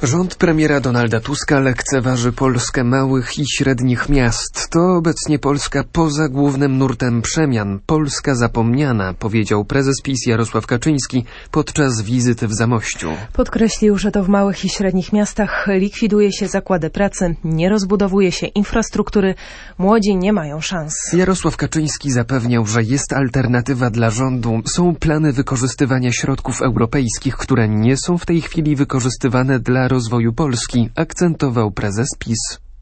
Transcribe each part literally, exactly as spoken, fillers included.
Rząd premiera Donalda Tuska lekceważy Polskę małych i średnich miast. To obecnie Polska poza głównym nurtem przemian. Polska zapomniana, powiedział prezes PiS Jarosław Kaczyński podczas wizyty w Zamościu. Podkreślił, że to w małych i średnich miastach likwiduje się zakłady pracy, nie rozbudowuje się infrastruktury, młodzi nie mają szans. Jarosław Kaczyński zapewniał, że jest alternatywa dla rządu. Są plany wykorzystywania środków europejskich, które nie są w tej chwili wykorzystywane dla rozwoju Polski, akcentował prezes PiS.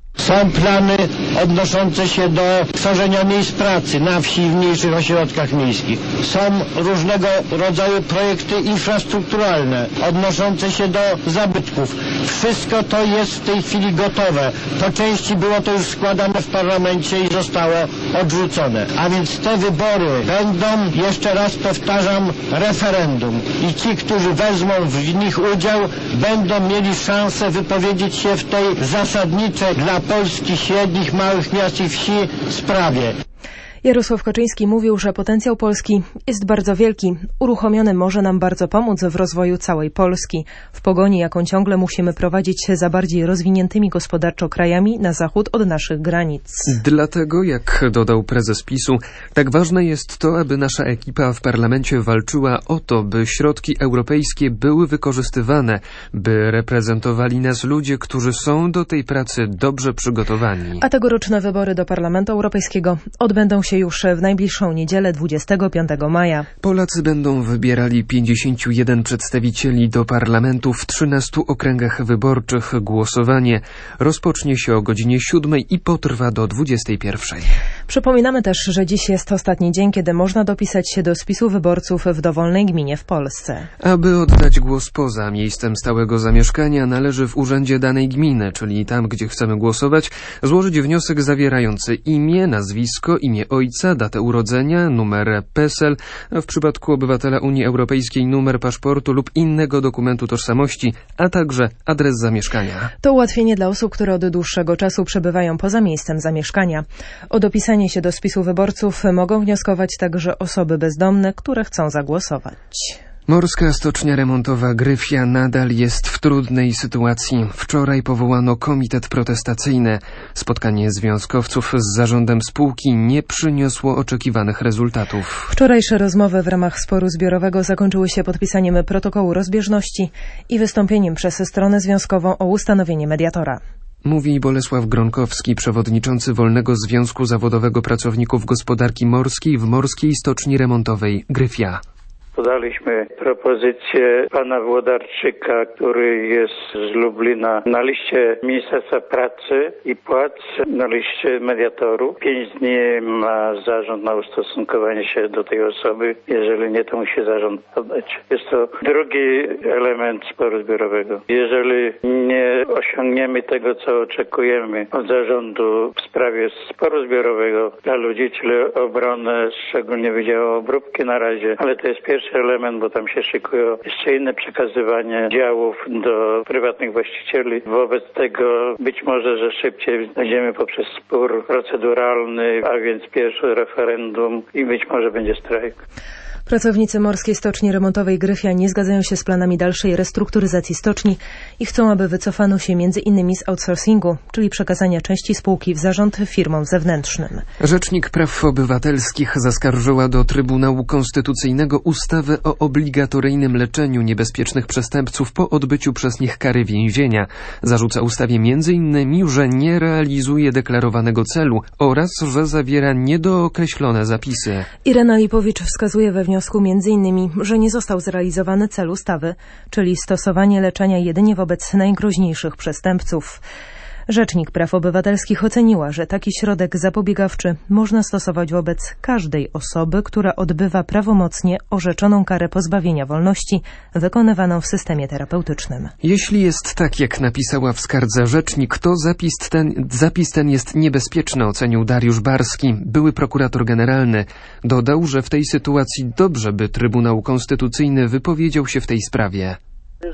Są plany odnoszące się do tworzenia miejsc pracy na wsi i w mniejszych ośrodkach miejskich. Są różnego rodzaju projekty infrastrukturalne odnoszące się do zabytków. Wszystko to jest w tej chwili gotowe. Po części było to już składane w parlamencie i zostało odrzucone. A więc te wybory będą, jeszcze raz powtarzam, referendum. I ci, którzy wezmą w nich udział, będą mieli szansę wypowiedzieć się w tej zasadniczej dla Polski średnich, małych miast i wsi sprawie. Jarosław Kaczyński mówił, że potencjał Polski jest bardzo wielki. Uruchomiony może nam bardzo pomóc w rozwoju całej Polski. W pogoni, jaką ciągle musimy prowadzić się za bardziej rozwiniętymi gospodarczo krajami na zachód od naszych granic. Dlatego, jak dodał prezes PiSu, tak ważne jest to, aby nasza ekipa w parlamencie walczyła o to, by środki europejskie były wykorzystywane, by reprezentowali nas ludzie, którzy są do tej pracy dobrze przygotowani. A tegoroczne wybory do Parlamentu Europejskiego odbędą się już w najbliższą niedzielę dwudziestego piątego maja. Polacy będą wybierali pięćdziesięciu jeden przedstawicieli do parlamentu w trzynastu okręgach wyborczych. Głosowanie rozpocznie się o godzinie siódmej i potrwa do dwudziestej pierwszej. Przypominamy też, że dziś jest ostatni dzień, kiedy można dopisać się do spisu wyborców w dowolnej gminie w Polsce. Aby oddać głos poza miejscem stałego zamieszkania, należy w urzędzie danej gminy, czyli tam, gdzie chcemy głosować, złożyć wniosek zawierający imię, nazwisko, imię ojca, datę urodzenia, numer PESEL, a w przypadku obywatela Unii Europejskiej numer paszportu lub innego dokumentu tożsamości, a także adres zamieszkania. To ułatwienie dla osób, które od dłuższego czasu przebywają poza miejscem zamieszkania. O dopisanie się do spisu wyborców mogą wnioskować także osoby bezdomne, które chcą zagłosować. Morska stocznia remontowa Gryfia nadal jest w trudnej sytuacji. Wczoraj powołano komitet protestacyjny. Spotkanie związkowców z zarządem spółki nie przyniosło oczekiwanych rezultatów. Wczorajsze rozmowy w ramach sporu zbiorowego zakończyły się podpisaniem protokołu rozbieżności i wystąpieniem przez stronę związkową o ustanowienie mediatora. Mówi Bolesław Gronkowski, przewodniczący Wolnego Związku Zawodowego Pracowników Gospodarki Morskiej w Morskiej Stoczni Remontowej Gryfia. Podaliśmy propozycję pana Włodarczyka, który jest z Lublina, na liście Ministerstwa Pracy i Płac, na liście mediatorów. Pięć dni ma zarząd na ustosunkowanie się do tej osoby. Jeżeli nie, to musi zarząd podać. Jest to drugi element sporu zbiorowego. Jeżeli nie osiągniemy tego, co oczekujemy od zarządu w sprawie sporu zbiorowego dla ludzi, czyli obronę, szczególnie Wydziału Obróbki na razie, ale to jest pierwszy element, bo tam się szykują jeszcze inne przekazywanie działów do prywatnych właścicieli. Wobec tego być może, że szybciej znajdziemy poprzez spór proceduralny, a więc pierwszy referendum i być może będzie strajk. Pracownicy Morskiej Stoczni Remontowej Gryfia nie zgadzają się z planami dalszej restrukturyzacji stoczni i chcą, aby wycofano się między innymi z outsourcingu, czyli przekazania części spółki w zarząd firmom zewnętrznym. Rzecznik Praw Obywatelskich zaskarżyła do Trybunału Konstytucyjnego ustawę o obligatoryjnym leczeniu niebezpiecznych przestępców po odbyciu przez nich kary więzienia. Zarzuca ustawie między innymi, że nie realizuje deklarowanego celu oraz, że zawiera niedookreślone zapisy. Irena Lipowicz wskazuje we wniosku między innymi, że nie został zrealizowany cel ustawy, czyli stosowanie leczenia jedynie wobec najgroźniejszych przestępców. Rzecznik Praw Obywatelskich oceniła, że taki środek zapobiegawczy można stosować wobec każdej osoby, która odbywa prawomocnie orzeczoną karę pozbawienia wolności wykonywaną w systemie terapeutycznym. Jeśli jest tak, jak napisała w skardze rzecznik, to zapis ten, zapis ten jest niebezpieczny, ocenił Dariusz Barski, były prokurator generalny. Dodał, że w tej sytuacji dobrze, by Trybunał Konstytucyjny wypowiedział się w tej sprawie. Jeżeli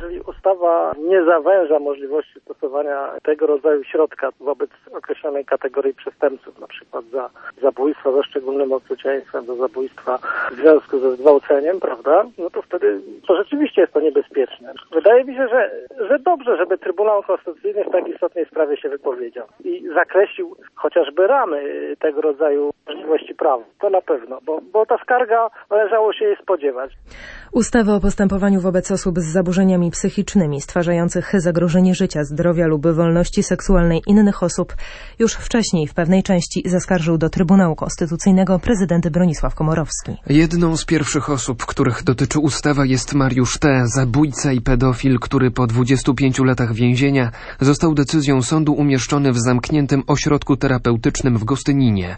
ustawa nie zawęża możliwości stosowania tego rodzaju środka wobec określonej kategorii przestępców, na przykład za zabójstwo ze szczególnym okrucieństwem, do zabójstwa w związku ze zgwałceniem, prawda? No to wtedy to rzeczywiście jest to niebezpieczne. Wydaje mi się, że, że dobrze, żeby Trybunał Konstytucyjny w tak istotnej sprawie się wypowiedział i zakreślił chociażby ramy tego rodzaju możliwości prawa. To na pewno, bo, bo ta skarga należało się jej spodziewać. Ustawy o postępowaniu wobec osób z zaburzeniami psychicznymi stwarzających zagrożenie życia, zdrowia lub wolności seksualnej innych osób już wcześniej w pewnej części zaskarżył do Trybunału Konstytucyjnego prezydent Bronisław Komorowski. Jedną z pierwszych osób, których dotyczy ustawa, jest Mariusz T., zabójca i pedofil, który po dwudziestu pięciu latach więzienia został decyzją sądu umieszczony w zamkniętym ośrodku terapeutycznym w Gostyninie.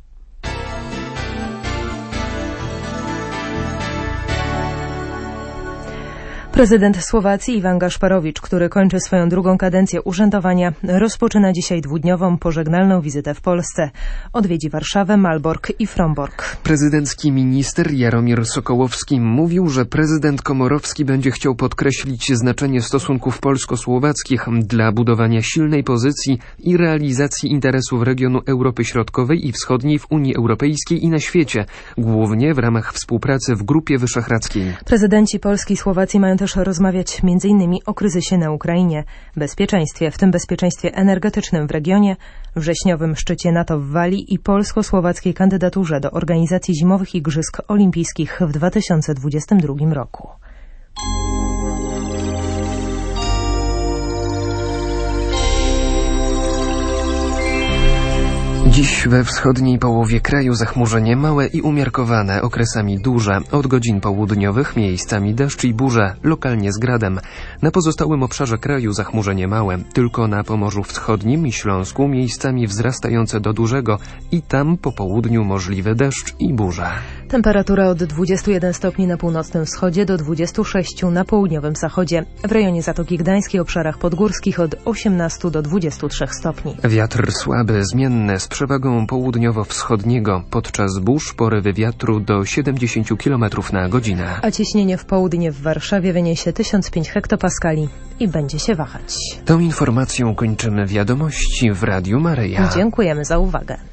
Prezydent Słowacji Iwan Gaszparowicz, który kończy swoją drugą kadencję urzędowania, rozpoczyna dzisiaj dwudniową pożegnalną wizytę w Polsce. Odwiedzi Warszawę, Malbork i Frombork. Prezydencki minister Jaromir Sokołowski mówił, że prezydent Komorowski będzie chciał podkreślić znaczenie stosunków polsko-słowackich dla budowania silnej pozycji i realizacji interesów regionu Europy Środkowej i Wschodniej w Unii Europejskiej i na świecie, głównie w ramach współpracy w Grupie Wyszehradzkiej. Prezydenci Polski i Słowacji mają też rozmawiać między innymi o kryzysie na Ukrainie, bezpieczeństwie, w tym bezpieczeństwie energetycznym w regionie, wrześniowym szczycie NATO w Walii i polsko-słowackiej kandydaturze do organizacji Zimowych Igrzysk Olimpijskich w dwa tysiące dwudziestym drugim roku. Dziś we wschodniej połowie kraju zachmurzenie małe i umiarkowane, okresami duże. Od godzin południowych miejscami deszcz i burze, lokalnie z gradem. Na pozostałym obszarze kraju zachmurzenie małe. Tylko na Pomorzu Wschodnim i Śląsku miejscami wzrastające do dużego i tam po południu możliwy deszcz i burza. Temperatura od dwudziestu jeden stopni na północnym wschodzie do dwudziestu sześciu na południowym zachodzie. W rejonie Zatoki Gdańskiej, obszarach podgórskich od osiemnastu do dwudziestu trzech stopni. Wiatr słaby, zmienny, z przewagą południowo-wschodniego. Podczas burz porywy wiatru do siedemdziesięciu kilometrów na godzinę. A ciśnienie w południe w Warszawie wyniesie tysiąc pięć hektopaskali i będzie się wahać. Tą informacją kończymy wiadomości w Radiu Maryja. Dziękujemy za uwagę.